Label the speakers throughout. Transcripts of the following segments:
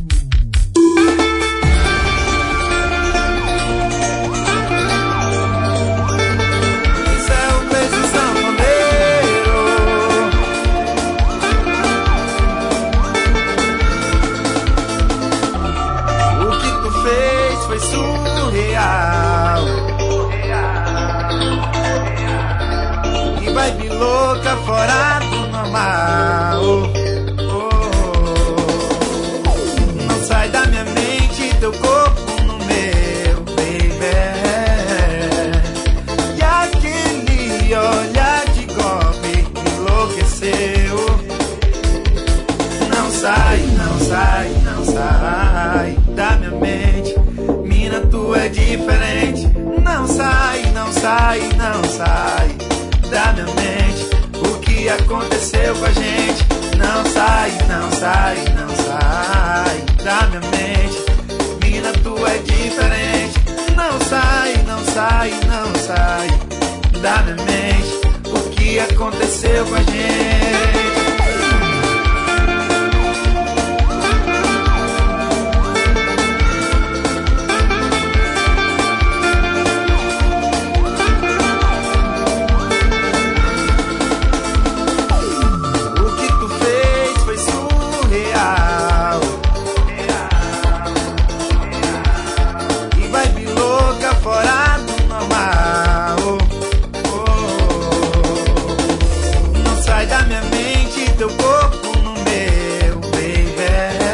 Speaker 1: Fora do normal, não sai da minha mente teu corpo no meu, baby. E aquele olhar de golpe me enlouqueceu. Não sai, não sai, não sai da minha mente. Mina, tu é diferente. Não sai, não sai, não sai da minha mente. O que aconteceu com a gente? Não sai, não sai, não sai da minha mente. Mina, tu é diferente. Não sai, não sai, não sai da minha mente. O que aconteceu com a gente? Teu corpo no meu, baby.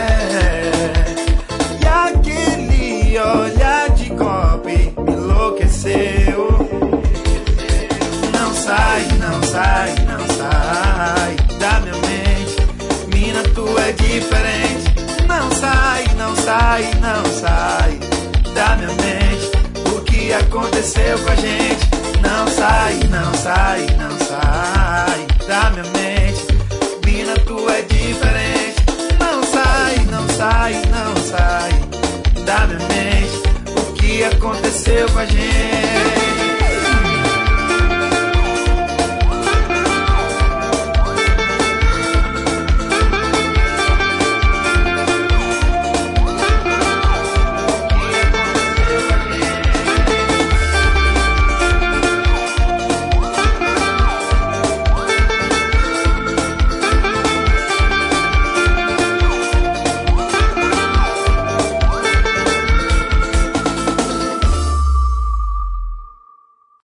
Speaker 1: E aquele olhar de golpe me enlouqueceu. Não sai, não sai, não sai da minha mente. Mina, tu é diferente. Não sai, não sai, não sai da minha mente. O que aconteceu com a gente? Não sai, não sai, não